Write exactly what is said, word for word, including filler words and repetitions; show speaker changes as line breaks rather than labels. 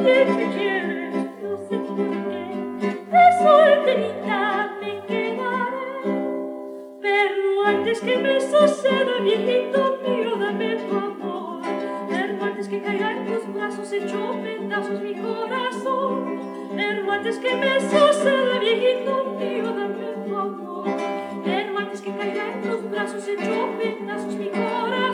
también me quieres, no sé por qué, de solterita me quedaré. Pero antes que me suceda, viejito mío, dame tu amor. Pero antes que caiga en tus brazos, hecho pedazos mi corazón. Pero antes que me suceda, viejito mío, dame tu amor. Pero antes que caiga en tus brazos, hecho pedazos mi corazón.